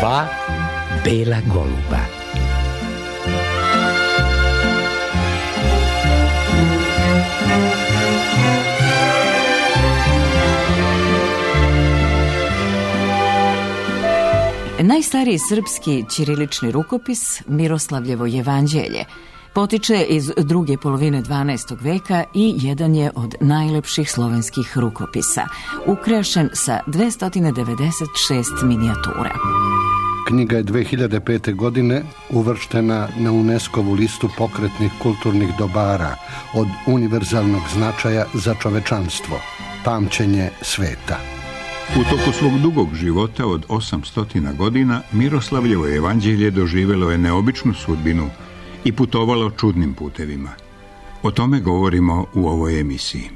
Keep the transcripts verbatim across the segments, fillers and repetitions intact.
Dva bela goluba. Najstariji srpski ćirilični rukopis, Miroslavljevo jevanđelje, potiče iz druge polovine dvanaestog veka i jedan je od najlepših slovenskih rukopisa, ukrašen sa dvesta devedeset šest minijatura. Knjiga je dve hiljade pete. godine uvrštena na UNESCO-vu listu pokretnih kulturnih dobara od univerzalnog značaja za čovečanstvo, pamćenje sveta. U toku svog dugog života od osamsto godina Miroslavljevo jevanđelje doživjelo je neobičnu sudbinu i putovalo čudnim putevima. O tome govorimo u ovoj emisiji.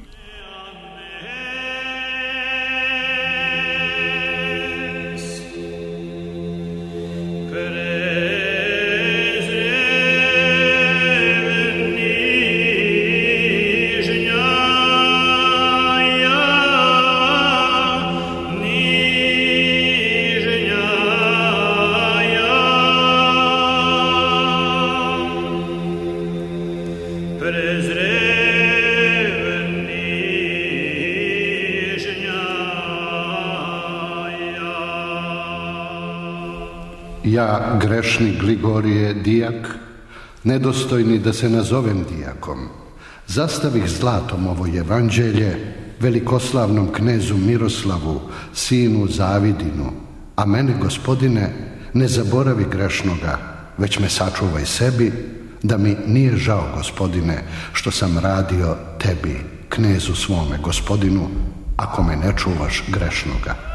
Ja, grešni Gligorije dijak, nedostojni da se nazovem dijakom, zastavih zlatom ovo jevanđelje velikoslavnom knezu Miroslavu, sinu Zavidinu, a mene, Gospodine, ne zaboravi grešnoga, već me sačuvaj sebi, da mi nije žao, Gospodine, što sam radio tebi, knezu svome, Gospodinu, ako me ne čuvaš grešnoga.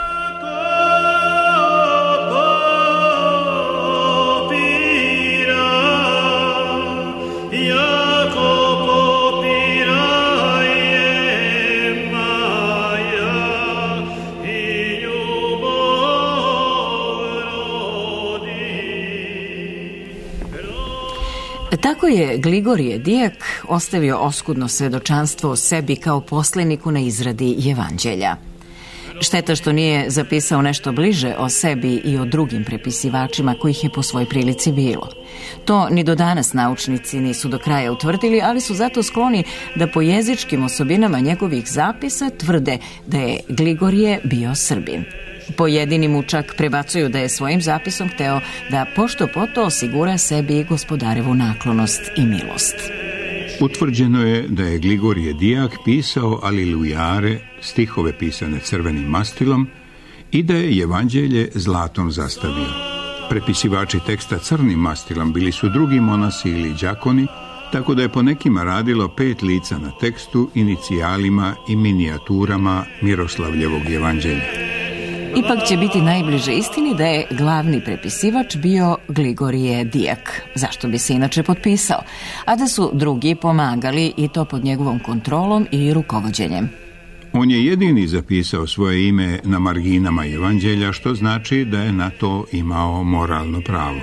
Tako je Gligorije dijak ostavio oskudno svedočanstvo o sebi kao posleniku na izradi jevanđelja. Šteta što nije zapisao nešto bliže o sebi i o drugim prepisivačima kojih je po svojoj prilici bilo. To ni do danas naučnici nisu do kraja utvrdili, ali su zato skloni da po jezičkim osobinama njegovih zapisa tvrde da je Gligorije bio Srbin. Pojedini mu čak prebacuju da je svojim zapisom hteo da pošto poto osigura sebi gospodarevu naklonost i milost. Utvrđeno je da je Gligorije dijak pisao alilujare, stihove pisane crvenim mastilom, i da je jevanđelje zlatom zastavio. Prepisivači teksta crnim mastilom bili su drugi monasi ili đakoni, tako da je po nekima radilo pet lica na tekstu, inicijalima i minijaturama Miroslavljevog jevanđelja. Ipak će biti najbliže istini da je glavni prepisivač bio Gligorije dijak, zašto bi se inače potpisao, a da su drugi pomagali i to pod njegovom kontrolom i rukovođenjem. On je jedini zapisao svoje ime na marginama jevanđelja, što znači da je na to imao moralno pravo.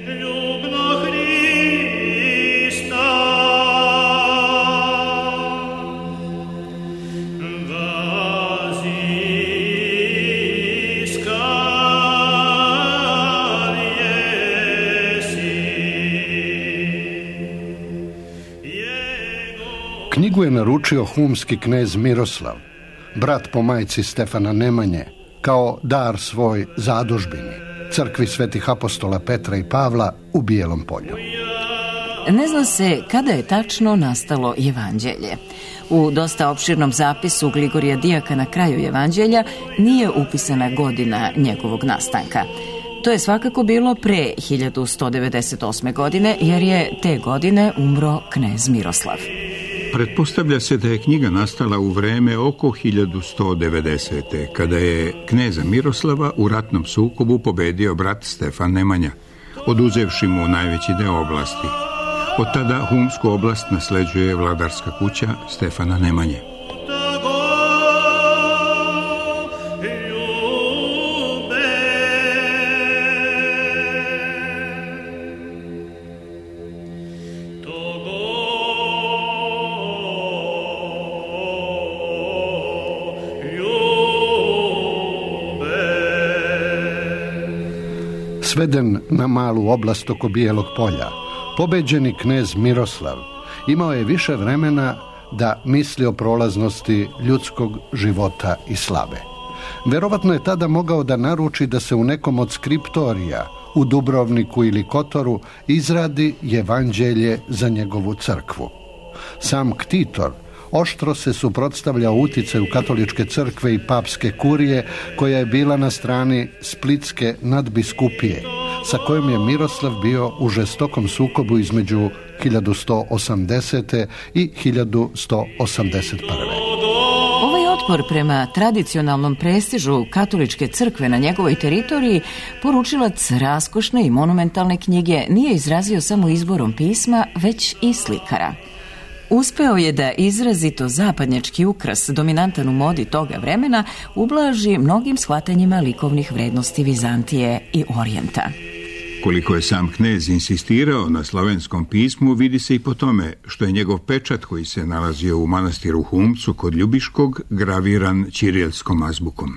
Knjigu je naručio humski knez Miroslav, brat po majci Stefana Nemanje, kao dar svoj zadužbini, crkvi svetih apostola Petra i Pavla u Bijelom Polju. Ne zna se kada je tačno nastalo jevanđelje. U dosta opširnom zapisu Gligorija dijaka na kraju jevanđelja nije upisana godina njegovog nastanka. To je svakako bilo pre hiljadu sto devedeset osme. godine, jer je te godine umro knez Miroslav. Pretpostavlja se da je knjiga nastala u vreme oko hiljadu sto devedesete. kada je kneza Miroslava u ratnom sukobu pobedio brat Stefan Nemanja, oduzevši mu najveći deo oblasti. Od tada humsku oblast nasleđuje vladarska kuća Stefana Nemanje. Sveden na malu oblast oko Bijelog polja, pobeđeni knez Miroslav imao je više vremena da misli o prolaznosti ljudskog života i slave. Verovatno je tada mogao da naruči da se u nekom od skriptorija u Dubrovniku ili Kotoru izradi evanđelje za njegovu crkvu. Sam Ktitor oštro se suprotstavljao uticaju katoličke crkve i papske kurije, koja je bila na strani splitske nadbiskupije, sa kojom je Miroslav bio u žestokom sukobu između hiljadu sto osamdesete i hiljadu sto osamdeset prve. Ovaj otpor prema tradicionalnom prestižu katoličke crkve na njegovoj teritoriji poručilac raskošne i monumentalne knjige nije izrazio samo izborom pisma, već i slikara. Uspeo je da izrazito zapadnjački ukras, dominantan u modi toga vremena, ublaži mnogim shvatanjima likovnih vrednosti Vizantije i Orijenta. Koliko je sam knez insistirao na slavenskom pismu, vidi se i po tome što je njegov pečat, koji se nalazio u manastiru Humcu kod Ljubiškog, graviran ćirilskom azbukom.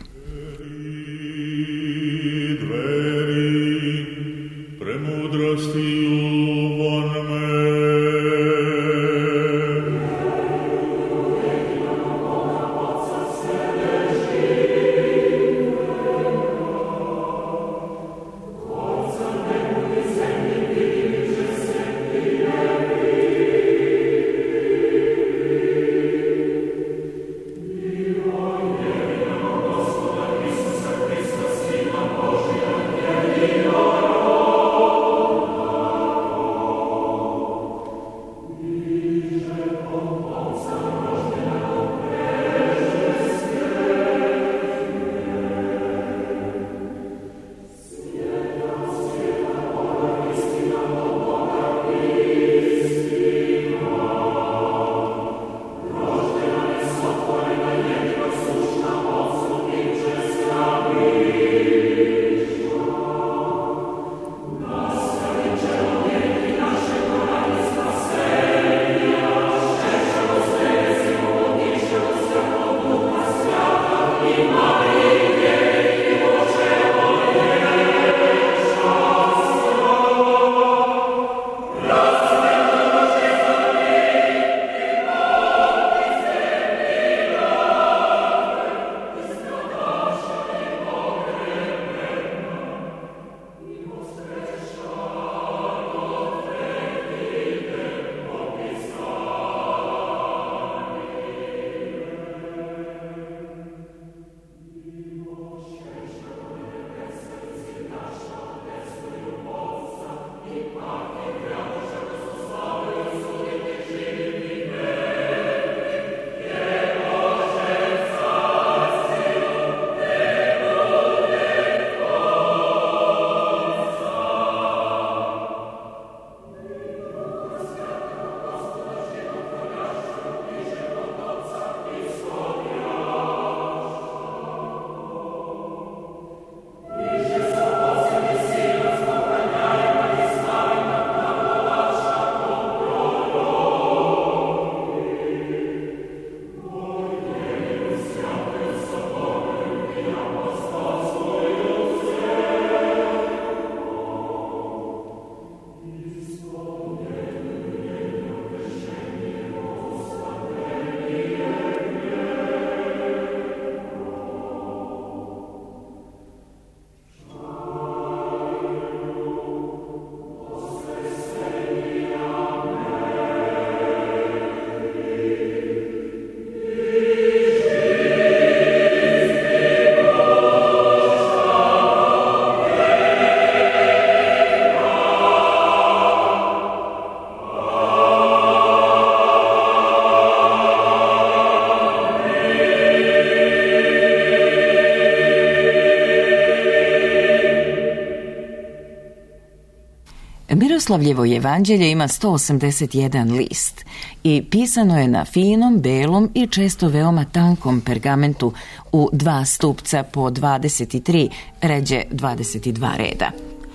Miroslavljevo evanđelje ima sto osamdeset jedan list i pisano je na finom, belom i često veoma tankom pergamentu u dva stupca po dvadeset tri, ređe dvadeset dva reda.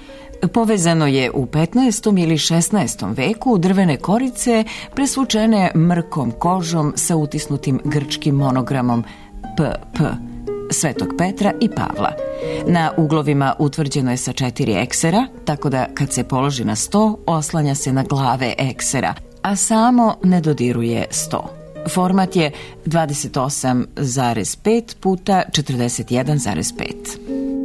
Povezano je u petnaestom ili šesnaestom veku u drvene korice presvučene mrkom kožom sa utisnutim grčkim monogramom P P Svetog Petra i Pavla. Na uglovima utvrđeno je sa četiri eksera, tako da kad se položi na sto, oslanja se na glave eksera, a samo ne dodiruje sto. Format je dvadeset osam zarez pet puta četrdeset jedan zarez pet.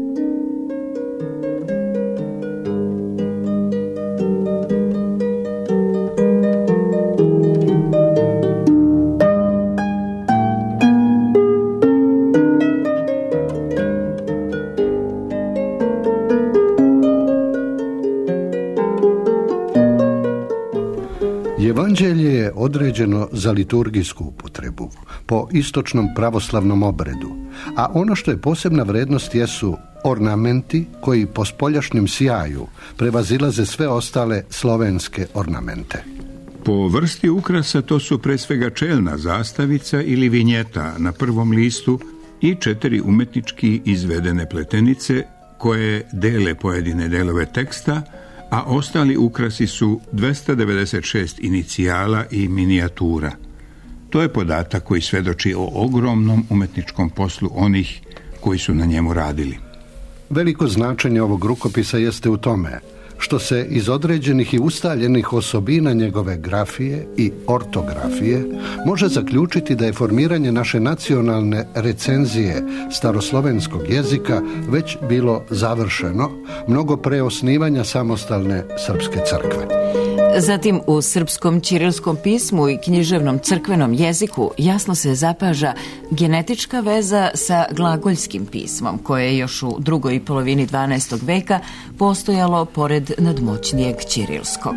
Evanđelje je određeno za liturgijsku upotrebu, po istočnom pravoslavnom obredu, a ono što je posebna vrednost jesu ornamenti koji po spoljašnjem sjaju prevazilaze sve ostale slovenske ornamente. Po vrsti ukrasa to su pre svega čelna zastavica ili vinjeta na prvom listu i četiri umetnički izvedene pletenice koje dele pojedine delove teksta, a ostali ukrasi su dvesta devedeset šest inicijala i minijatura. To je podatak koji svedoči o ogromnom umetničkom poslu onih koji su na njemu radili. Veliko značenje ovog rukopisa jeste u tome što se iz određenih i ustaljenih osobina njegove grafije i ortografije može zaključiti da je formiranje naše nacionalne recenzije staroslovenskog jezika već bilo završeno mnogo pre osnivanja samostalne srpske crkve. Zatim u srpskom ćirilskom pismu i književnom crkvenom jeziku jasno se zapaža genetička veza sa glagoljskim pismom, koje je još u drugoj polovini dvanaestog veka postojalo pored nadmoćnijeg ćirilskog.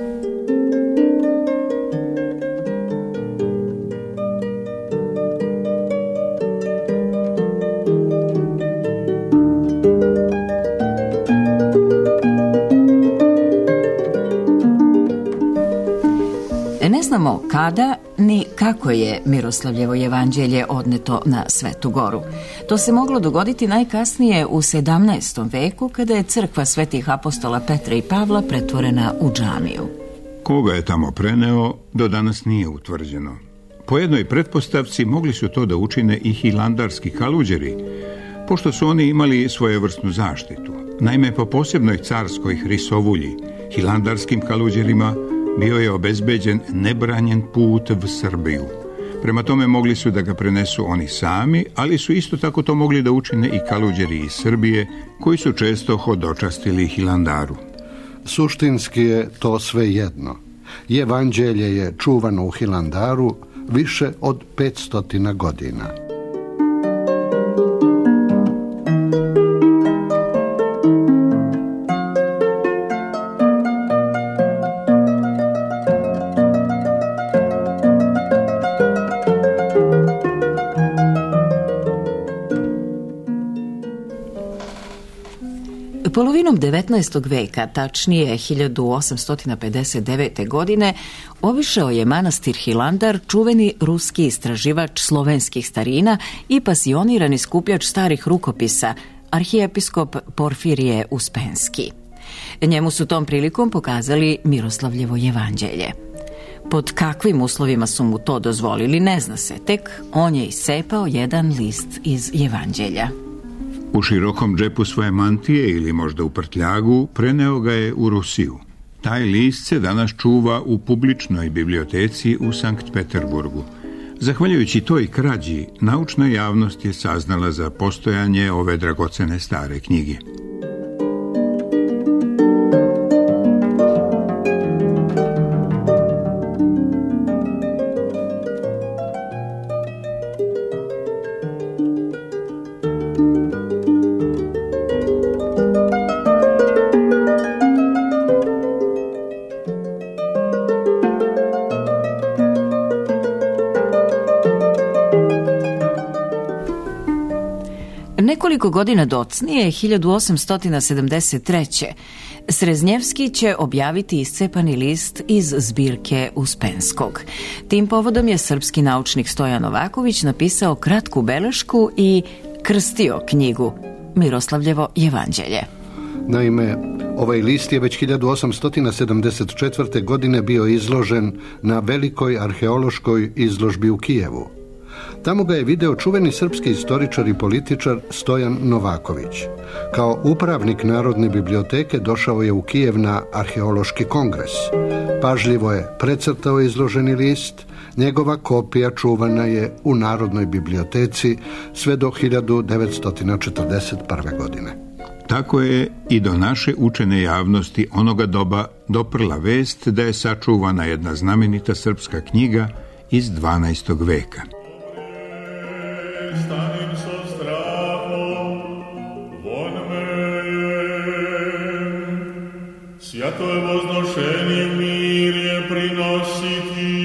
Ne znamo kada ni kako je Miroslavljevo jevanđelje odneto na Svetu Goru. To se moglo dogoditi najkasnije u sedamnaestom veku, kada je crkva svetih apostola Petra i Pavla pretvorena u džamiju. Koga je tamo preneo, do danas nije utvrđeno. Po jednoj pretpostavci mogli su to da učine i hilandarski kaluđeri, pošto su oni imali svojevrsnu zaštitu. Naime, po posebnoj carskoj hrisovulji, hilandarskim kaluđerima bio je obezbeđen nebranjen put v Srbiju. Prema tome mogli su da ga prenesu oni sami, ali su isto tako to mogli da učine i kaluđeri iz Srbije, koji su često hodočastili Hilandaru. Suštinski je to sve jedno. Evanđelje je čuvano u Hilandaru više od petstotina godina. Polovinom devetnaestog veka, tačnije hiljadu osamsto pedeset devete. godine, obišao je manastir Hilandar čuveni ruski istraživač slovenskih starina i pasionirani skupljač starih rukopisa, arhijepiskop Porfirije Uspenski. Njemu su tom prilikom pokazali Miroslavljevo jevanđelje. Pod kakvim uslovima su mu to dozvolili, ne zna se, tek on je iscepao jedan list iz jevanđelja. U širokom džepu svoje mantije ili možda u prtljagu preneo ga je u Rusiju. Taj list se danas čuva u publičnoj biblioteci u Sankt Peterburgu. Zahvaljujući toj krađi, naučna javnost je saznala za postojanje ove dragocene stare knjige. Nekoliko godina docnije, hiljadu osamsto sedamdeset treće. Sreznjevski će objaviti iscepani list iz zbirke Uspenskog. Tim povodom je srpski naučnik Stojan Novaković napisao kratku belešku i krstio knjigu Miroslavljevo jevanđelje. Naime, ovaj list je već hiljadu osamsto sedamdeset četvrte. godine bio izložen na velikoj arheološkoj izložbi u Kijevu. Tamo ga je video čuveni srpski istoričar i političar Stojan Novaković. Kao upravnik Narodne biblioteke došao je u Kijev na arheološki kongres. Pažljivo je precrtao izloženi list. Njegova kopija čuvana je u Narodnoj biblioteci sve do hiljadu devetsto četrdeset prve. godine. Tako je i do naše učene javnosti onoga doba doprla vest da je sačuvana jedna znamenita srpska knjiga iz dvanaestog veka. Stanim sa strahom, von me, sjato je voznošenje, mir je prinositi.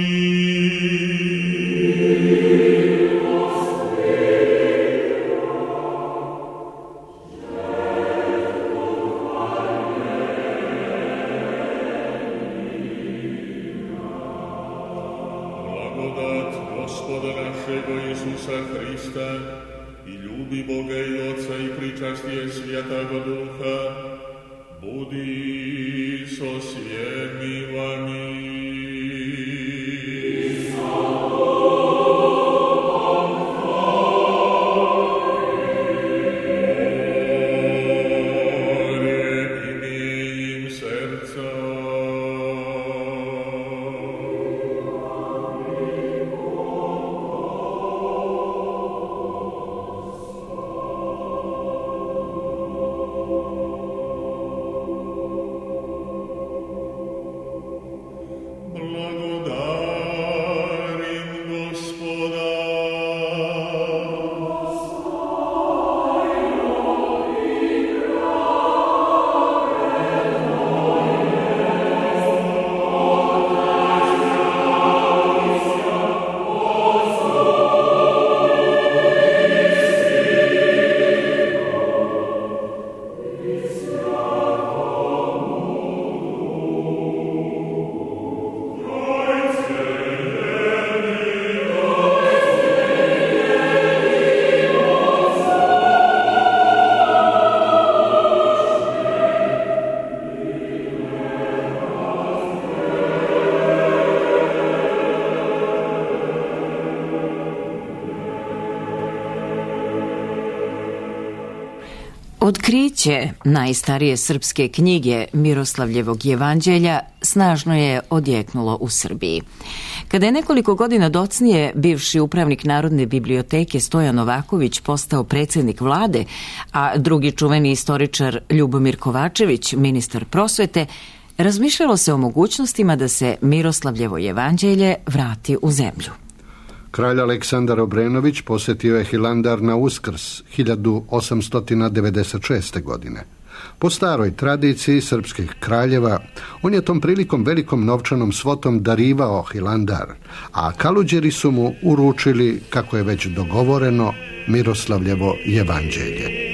Gospoda našego Isusa Hrista i ljubi Boga i Oca i pričastije Svjatoga Duha, budi so svjemi vami. Otkriće najstarije srpske knjige Miroslavljevog jevanđelja snažno je odjeknulo u Srbiji. Kada je nekoliko godina docnije bivši upravnik Narodne biblioteke Stojan Novaković postao predsjednik vlade, a drugi čuveni istoričar Ljubomir Kovačević, ministar prosvete, razmišljalo se o mogućnostima da se Miroslavljevo jevanđelje vrati u zemlju. Kralj Aleksandar Obrenović posjetio je Hilandar na Uskrs hiljadu osamsto devedeset šeste. godine. Po staroj tradiciji srpskih kraljeva, on je tom prilikom velikom novčanom svotom darivao Hilandar, a Kaluđeri su mu uručili, kako je već dogovoreno, Miroslavljevo jevanđelje.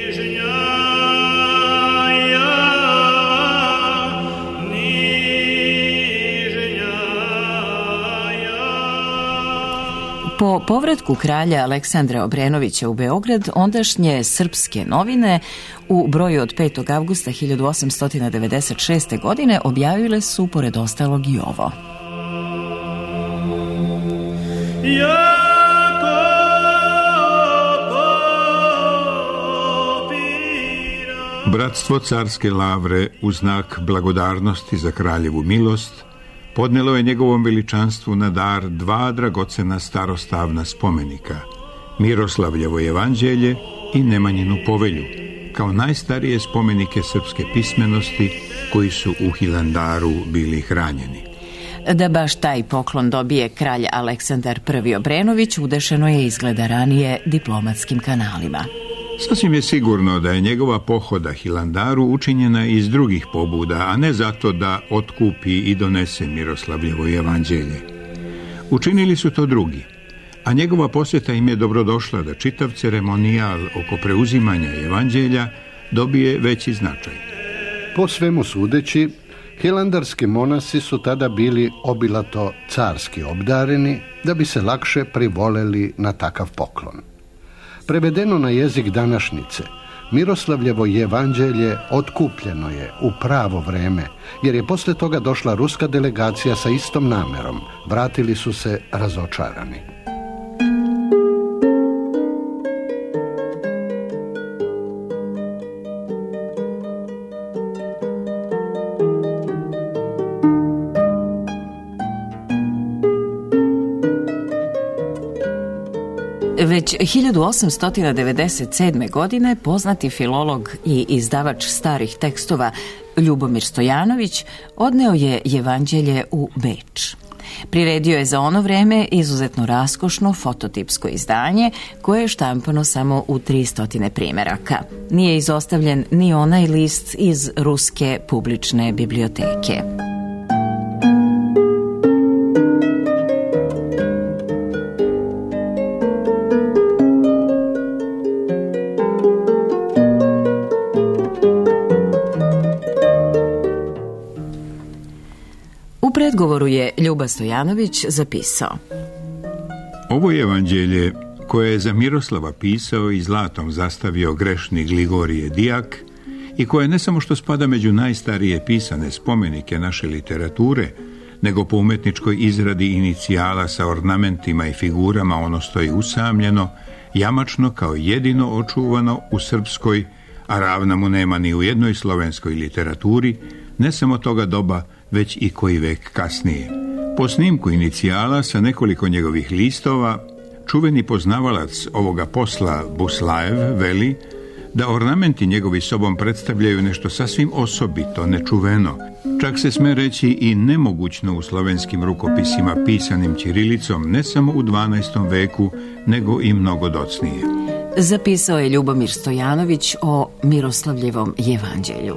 Po povratku kralja Aleksandra Obrenovića u Beograd, ondašnje Srpske novine u broju od petog avgusta hiljadu osamsto devedeset šeste. godine objavile su, pored ostalog, i ovo. Bratstvo carske lavre u znak blagodarnosti za kraljevu milost podnelo je njegovom veličanstvu na dar dva dragocena starostavna spomenika, Miroslavljevo jevanđelje i Nemanjinu povelju, kao najstarije spomenike srpske pismenosti koji su u Hilandaru bili hranjeni. Da baš taj poklon dobije kralj Aleksandar prvi. Obrenović udešeno je izgleda ranije diplomatskim kanalima. Sasvim je sigurno da je njegova pohoda Hilandaru učinjena iz drugih pobuda, a ne zato da otkupi i donese Miroslavljevo jevanđelje. Učinili su to drugi, a njegova posjeta im je dobrodošla da čitav ceremonijal oko preuzimanja jevanđelja dobije veći značaj. Po svemu sudeći, hilandarski monasi su tada bili obilato carski obdareni da bi se lakše privoleli na takav poklon. Prevedeno na jezik današnjice, Miroslavljevo jevanđelje otkupljeno je u pravo vreme, jer je posle toga došla ruska delegacija sa istom namerom. Vratili su se razočarani. Već hiljadu osamsto devedeset sedme. godine poznati filolog i izdavač starih tekstova Ljubomir Stojanović odneo je Jevanđelje u Beč. Priredio je za ono vreme izuzetno raskošno fototipsko izdanje koje je štampano samo u tristo primeraka. Nije izostavljen ni onaj list iz Ruske publične biblioteke. U predgovoru je Ljuba Stojanović zapisao: Ovo evanđelje koje je za Miroslava pisao i zlatom zastavio grešni Gligorije Dijak i koje ne samo što spada među najstarije pisane spomenike naše literature, nego po umetničkoj izradi inicijala sa ornamentima i figurama ono stoji usamljeno, jamačno kao jedino očuvano u srpskoj, a ravna mu nema ni u jednoj slovenskoj literaturi, ne samo toga doba, već i koji vek kasnije. Po snimku inicijala sa nekoliko njegovih listova, čuveni poznavalac ovoga posla Buslajev veli da ornamenti njegovi sobom predstavljaju nešto sasvim osobito, nečuveno, čak se sme reći i nemogućno u slovenskim rukopisima pisanim ćirilicom ne samo u dvanaestom veku, nego i mnogo docnije. Zapisao je Ljubomir Stojanović o Miroslavljevom Jevanđelju.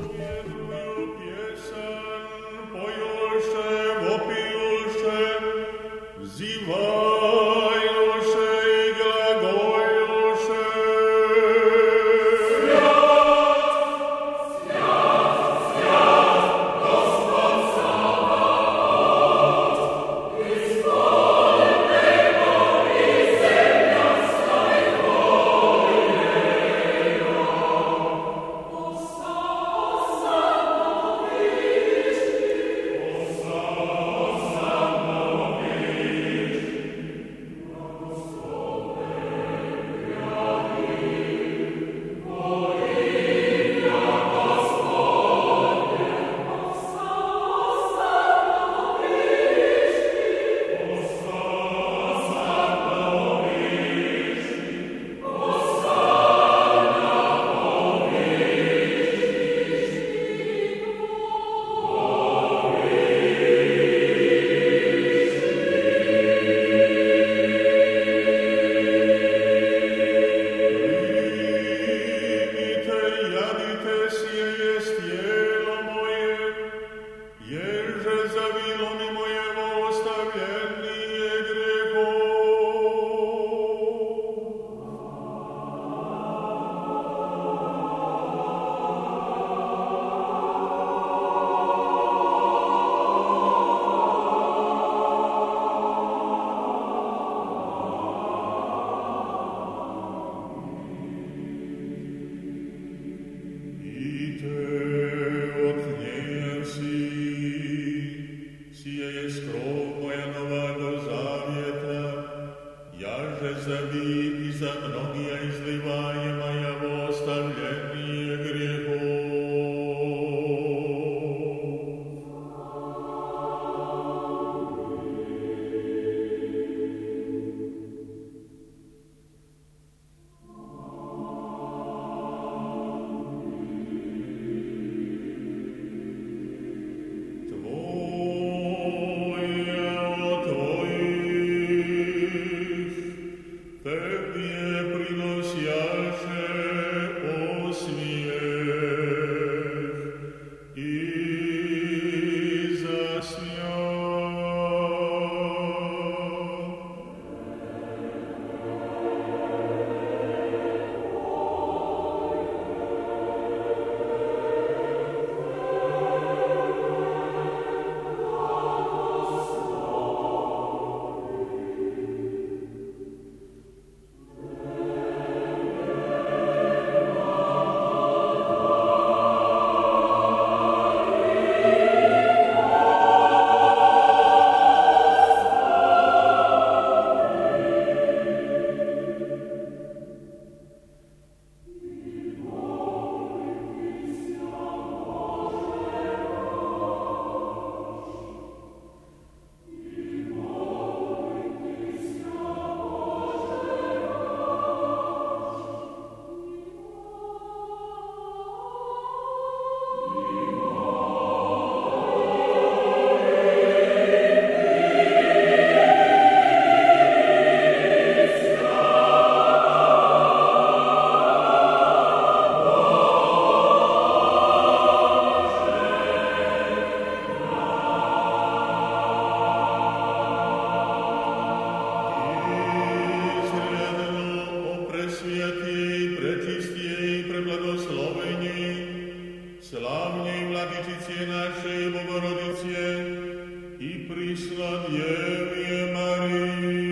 prečistej, prečistej, preblagoslovenej, slavnej Vladičicie našej Bogorodicie i prislavljevije Mariji.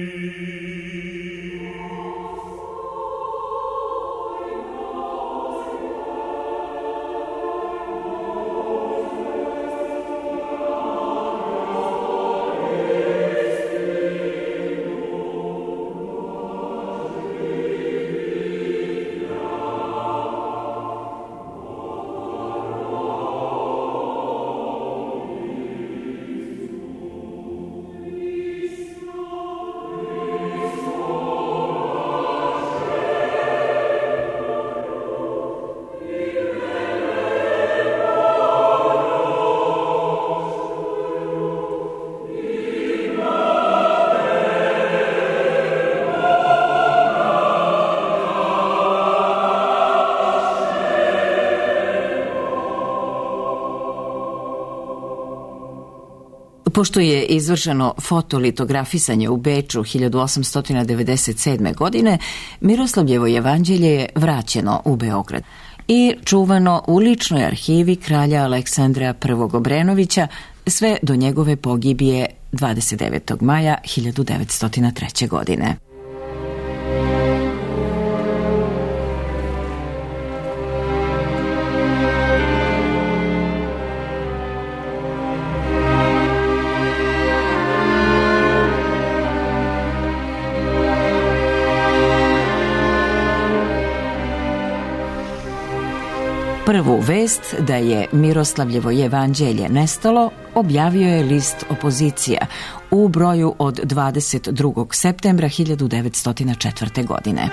Pošto je izvršeno fotolitografisanje u Beču hiljadu osamsto devedeset sedme. godine, Miroslavljevo jevanđelje je vraćeno u Beograd i čuvano u ličnoj arhivi kralja Aleksandra prvog. Obrenovića sve do njegove pogibije dvadeset devetog maja hiljadu devetsto treće. godine. Prvu vest da je Miroslavljevo jevanđelje nestalo objavio je list Opozicija u broju od dvadeset drugog septembra hiljadu devetsto četvrte. godine.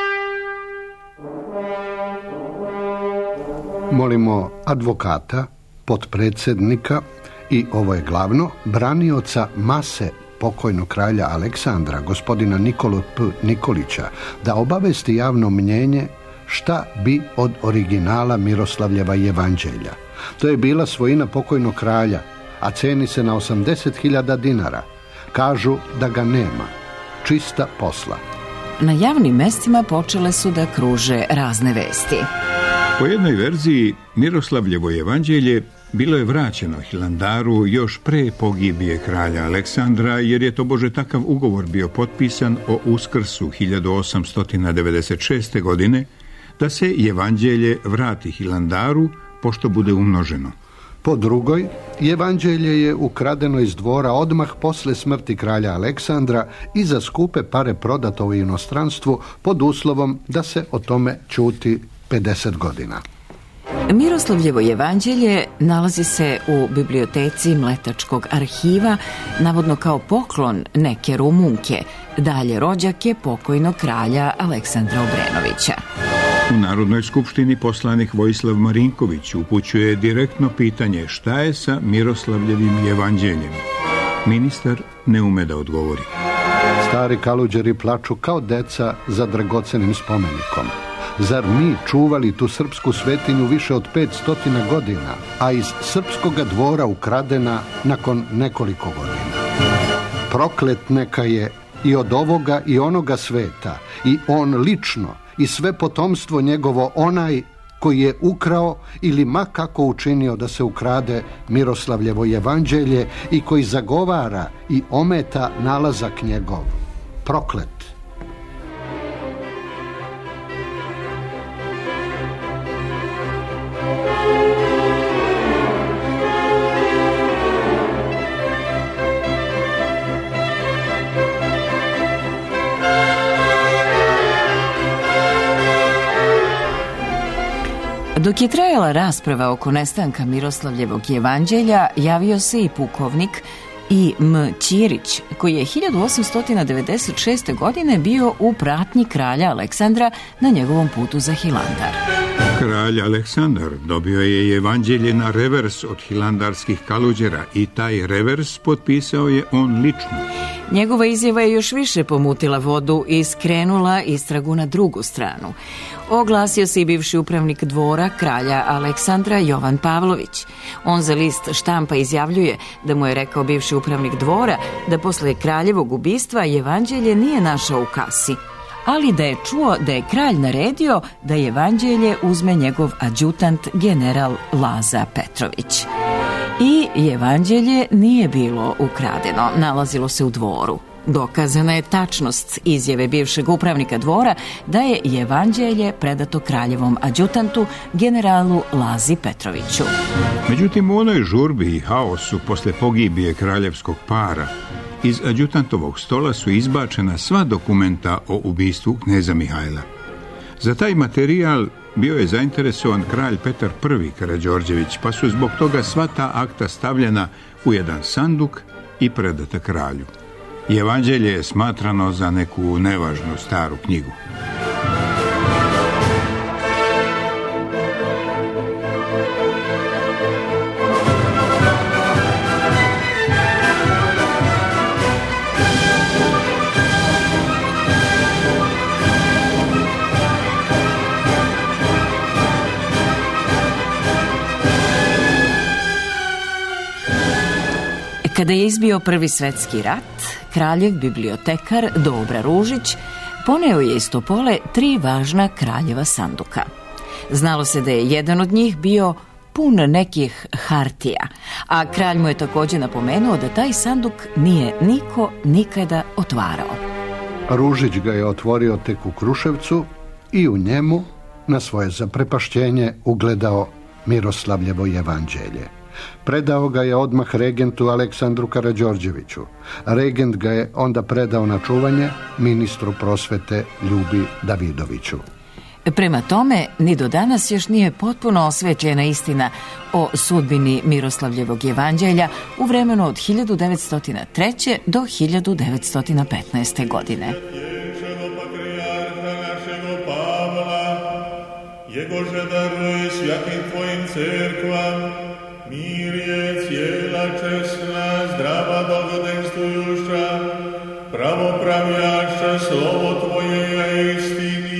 Molimo advokata, potpredsjednika i, ovo je glavno, branioca mase pokojnog kralja Aleksandra, gospodina Nikolu P. Nikolića, da obavesti javno mnjenje šta bi od originala Miroslavljeva jevanđelja. To je bila svojina pokojnog kralja, a ceni se na osamdeset hiljada dinara. Kažu da ga nema. Čista posla. Na javnim mestima počele su da kruže razne vesti. Po jednoj verziji, Miroslavljevo jevanđelje bilo je vraćeno Hilandaru još pre pogibije kralja Aleksandra, jer je to bože takav ugovor bio potpisan o Uskrsu hiljadu osamsto devedeset šeste. godine, da se jevanđelje vrati Hilandaru pošto bude umnoženo. Po drugoj, jevanđelje je ukradeno iz dvora odmah posle smrti kralja Aleksandra i za skupe pare prodato u inostranstvu pod uslovom da se o tome ćuti pedeset godina. Miroslavljevo jevanđelje nalazi se u biblioteci Mletačkog arhiva, navodno kao poklon neke Rumunke, dalje rođake pokojnog kralja Aleksandra Obrenovića. U Narodnoj skupštini poslanik Vojislav Marinković upućuje direktno pitanje šta je sa Miroslavljevim jevanđeljem. Ministar ne ume da odgovori. Stari kaluđeri plaču kao deca za dragocenim spomenikom. Zar mi čuvali tu srpsku svetinju više od pet stotina godina, a iz srpskoga dvora ukradena nakon nekoliko godina? Proklet neka je i od ovoga i onoga sveta, i on lično, i sve potomstvo njegovo onaj koji je ukrao ili ma kako učinio da se ukrade Miroslavljevo jevanđelje i koji zagovara i ometa nalazak njegov. Proklet. Dok je trajala rasprava oko nestanka Miroslavljevog jevanđelja, javio se i pukovnik I M Ćirić, koji je hiljadu osamsto devedeset šeste. godine bio u pratnji kralja Aleksandra na njegovom putu za Hilandar. Kralj Aleksandar dobio je jevanđelje na revers od hilandarskih kaluđera i taj revers potpisao je on lično. Njegova izjava je još više pomutila vodu i skrenula istragu na drugu stranu. Oglasio se i bivši upravnik dvora kralja Aleksandra Jovan Pavlović. On za list Štampa izjavljuje da mu je rekao bivši upravnik dvora da posle kraljevog ubistva jevanđelje nije našao u kasi, ali da je čuo da je kralj naredio da evanđelje uzme njegov adjutant general Laza Petrović. I evanđelje nije bilo ukradeno, nalazilo se u dvoru. Dokazana je tačnost izjave bivšeg upravnika dvora da je evanđelje predato kraljevom adjutantu generalu Lazi Petroviću. Međutim, u onoj žurbi i haosu posle pogibije kraljevskog para iz adjutantovog stola su izbačena sva dokumenta o ubistvu kneza Mihajla. Za taj materijal bio je zainteresovan kralj Petar Prvi Karađorđević, pa su zbog toga sva ta akta stavljena u jedan sanduk i predata kralju. I evanđelje je smatrano za neku nevažnu staru knjigu. Kada je izbio Prvi svetski rat, kraljev bibliotekar Dobra Ružić poneo je iz Topole tri važna kraljeva sanduka. Znalo se da je jedan od njih bio pun nekih hartija, a kralj mu je također napomenuo da taj sanduk nije niko nikada otvarao. Ružić ga je otvorio tek u Kruševcu i u njemu, na svoje zaprepašćenje, ugledao Miroslavljevo evanđelje. Predao ga je odmah regentu Aleksandru Karađorđeviću. Regent ga je onda predao na čuvanje ministru prosvete Ljubi Davidoviću. Prema tome, ni do danas još nije potpuno osvećena istina o sudbini Miroslavljevog evanđelja u vremenu od hiljadu devetsto treće. do hiljadu devetsto petnaeste. godine. Jegože daruje svakim tvojim cerkvam, mir je cijela česna, zdrava, blagodenstvujuša, pravopravljaša slovo tvoje je istini.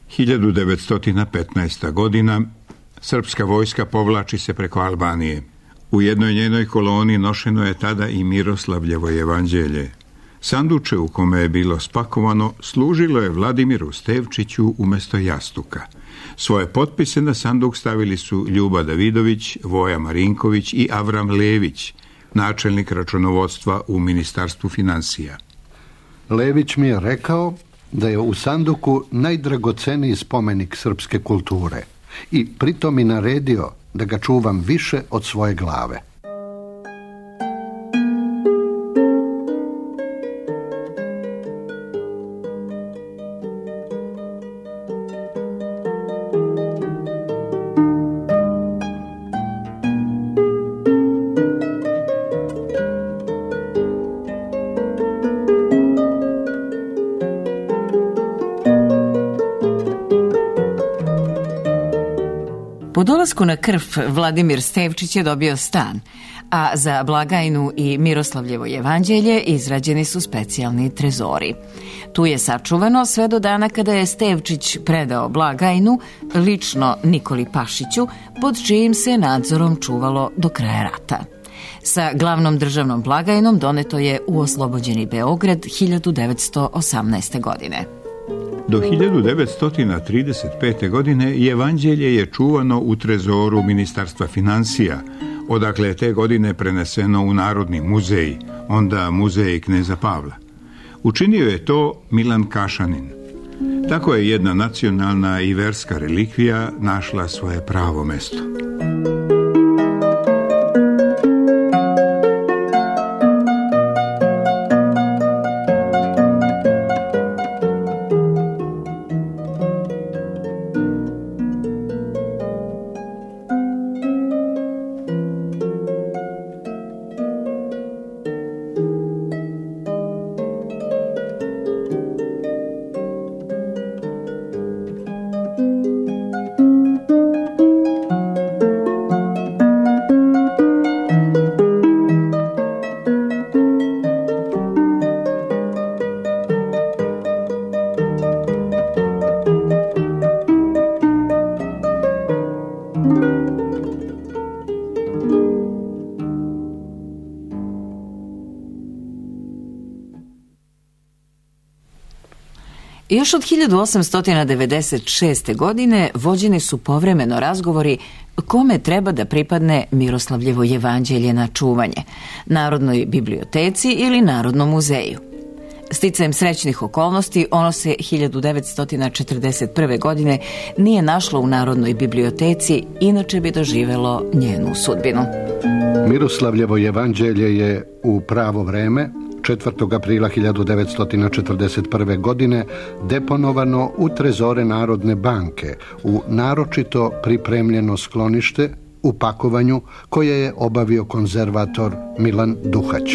hiljadu devetsto petnaesta. godina, srpska vojska povlači se preko Albanije. U jednoj njenoj koloni nošeno je tada i Miroslavljevo evanđelje. Sanduče u kome je bilo spakovano služilo je Vladimiru Stevčiću umjesto jastuka. Svoje potpise na sanduk stavili su Ljuba Davidović, Voja Marinković i Avram Lević, načelnik računovodstva u Ministarstvu financija. Lević mi je rekao da je u sanduku najdragoceniji spomenik srpske kulture i pritom mi naredio da ga čuvam više od svoje glave. Po dolasku na Krf Vladimir Stevčić je dobio stan, a za blagajnu i Miroslavljevo evanđelje izrađeni su specijalni trezori. Tu je sačuvano sve do dana kada je Stevčić predao blagajnu lično Nikoli Pašiću, pod čijim se nadzorom čuvalo do kraja rata. Sa glavnom državnom blagajnom doneto je u oslobođeni Beograd hiljadu devetsto osamnaeste. godine. Do hiljadu devetsto trideset pete. godine evanđelje je čuvano u trezoru Ministarstva financija, odakle je te godine preneseno u Narodni muzej, onda muzej kneza Pavla. Učinio je to Milan Kašanin. Tako je jedna nacionalna i verska relikvija našla svoje pravo mesto. Još od hiljadu osamsto devedeset šeste. godine vođeni su povremeno razgovori kome treba da pripadne Miroslavljevo evanđelje na čuvanje, Narodnoj biblioteci ili Narodnom muzeju. Sticajem srećnih okolnosti, ono se hiljadu devetsto četrdeset prve. godine nije našlo u Narodnoj biblioteci, inače bi doživelo njenu sudbinu. Miroslavljevo evanđelje je u pravo vreme, četvrtog aprila hiljadu devetsto četrdeset prve. godine, deponovano u trezore Narodne banke, u naročito pripremljeno sklonište u pakovanju koje je obavio konzervator Milan Duhać.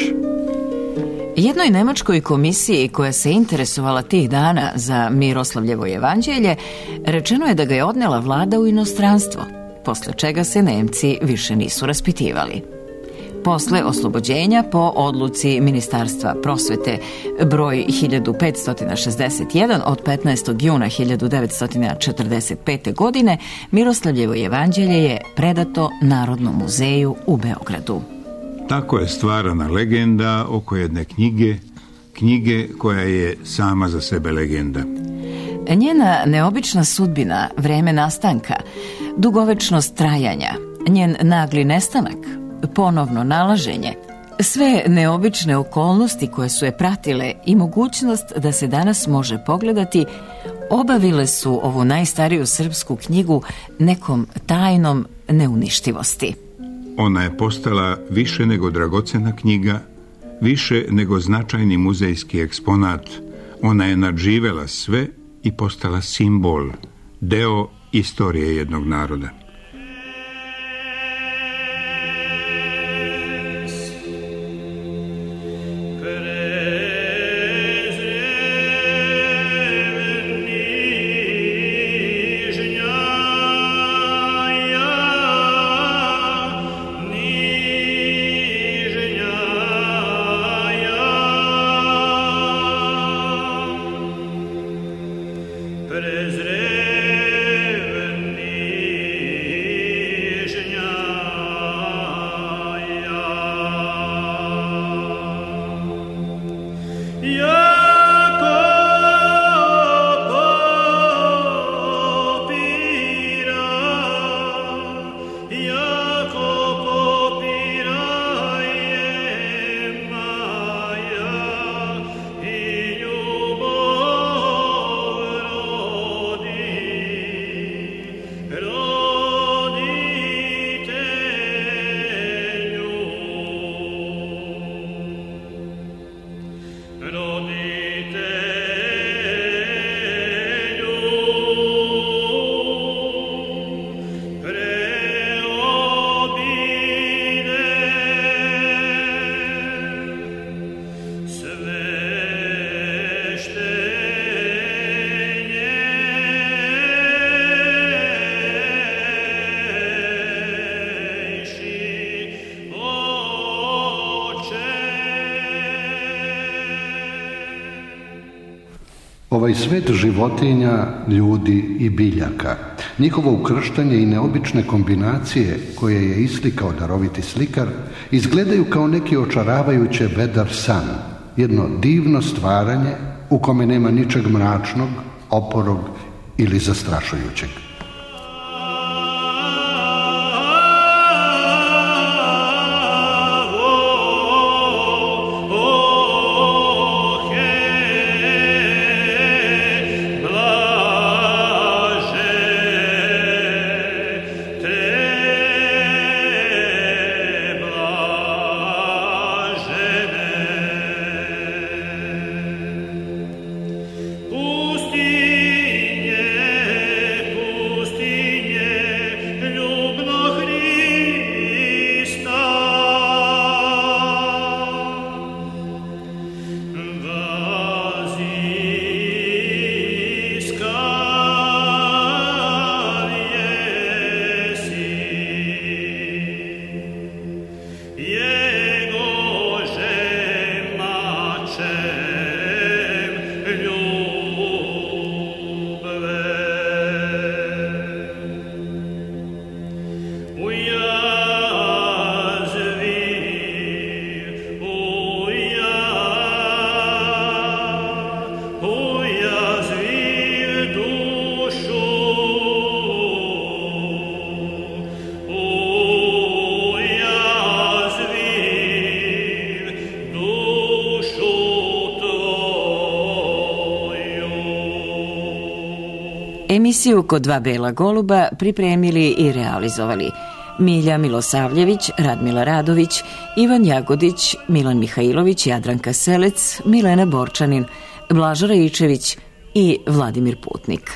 Jednoj nemačkoj komisiji koja se interesovala tih dana za Miroslavljevo evanđelje rečeno je da ga je odnela vlada u inostranstvo, posle čega se Nemci više nisu raspitivali. Posle oslobođenja, po odluci Ministarstva prosvete broj hiljadu petsto šezdeset jedan od petnaestog juna hiljadu devetsto četrdeset pete. godine, Miroslavljevo evanđelje je predato Narodnom muzeju u Beogradu. Tako je stvarana legenda oko jedne knjige, knjige koja je sama za sebe legenda. Njena neobična sudbina, vreme nastanka, dugovečnost trajanja, njen nagli nestanak, ponovno nalaženje, sve neobične okolnosti koje su je pratile i mogućnost da se danas može pogledati, obavile su ovu najstariju srpsku knjigu nekom tajnom neuništivosti. Ona je postala više nego dragocena knjiga, više nego značajni muzejski eksponat. Ona je nadživela sve i postala simbol, deo istorije jednog naroda. Prezre ovaj svet životinja, ljudi i biljaka, njihovo ukrštanje i neobične kombinacije koje je islikao daroviti slikar, izgledaju kao neki očaravajuće vedar san, jedno divno stvaranje u kome nema ničeg mračnog, oporog ili zastrašujućeg. Emisiju Kod dva bela goluba pripremili i realizovali Milja Milosavljević, Radmila Radović, Ivan Jagodić, Milan Mihajlović, Jadranka Selec, Milena Borčanin, Blaža Raičević i Vladimir Putnik.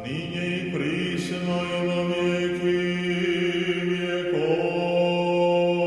Nině i prísno i vo vieky viekov.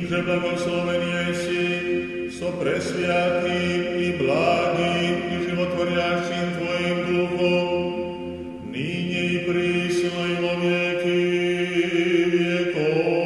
že blagosloven jesi so presvijatim i blagim i životvorjašim tvojim duhom, ninje i prisno i vo vijeki vijekov.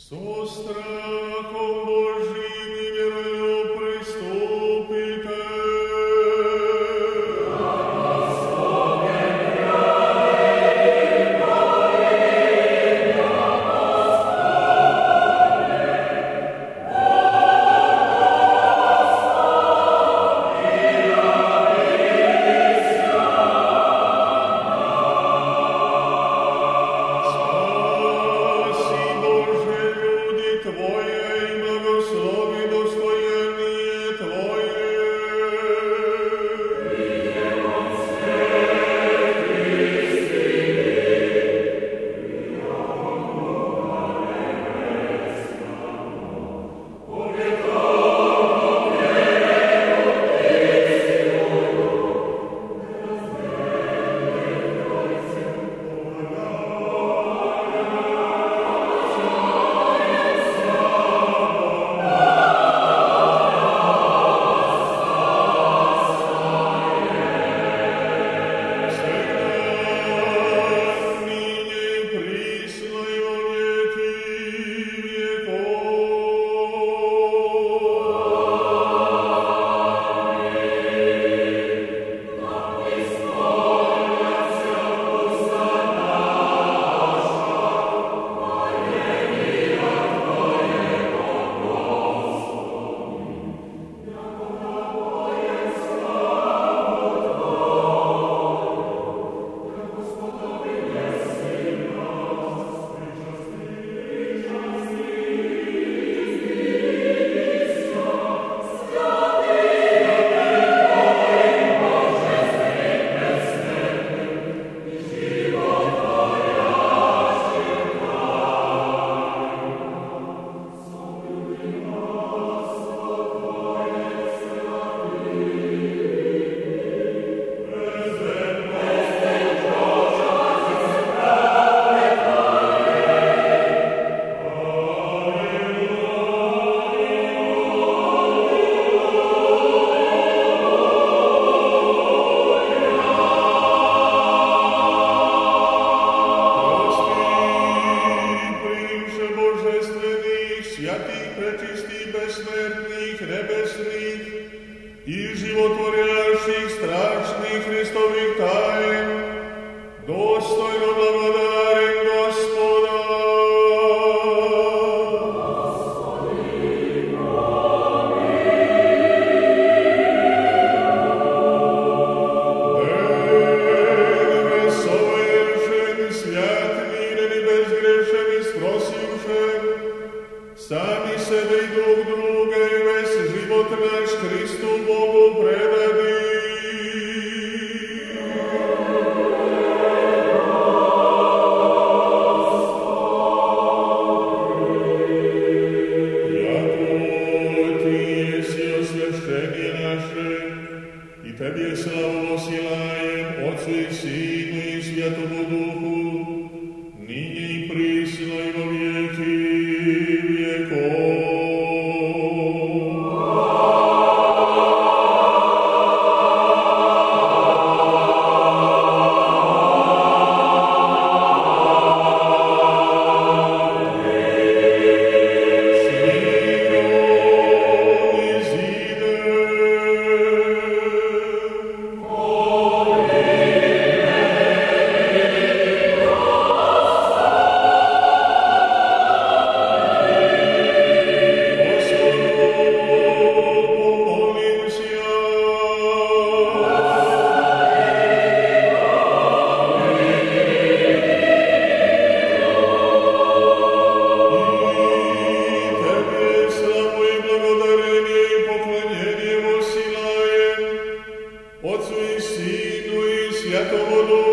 So strahom Božjim i vjerojom pristupite. Отцу и Сыну и Святому Духу.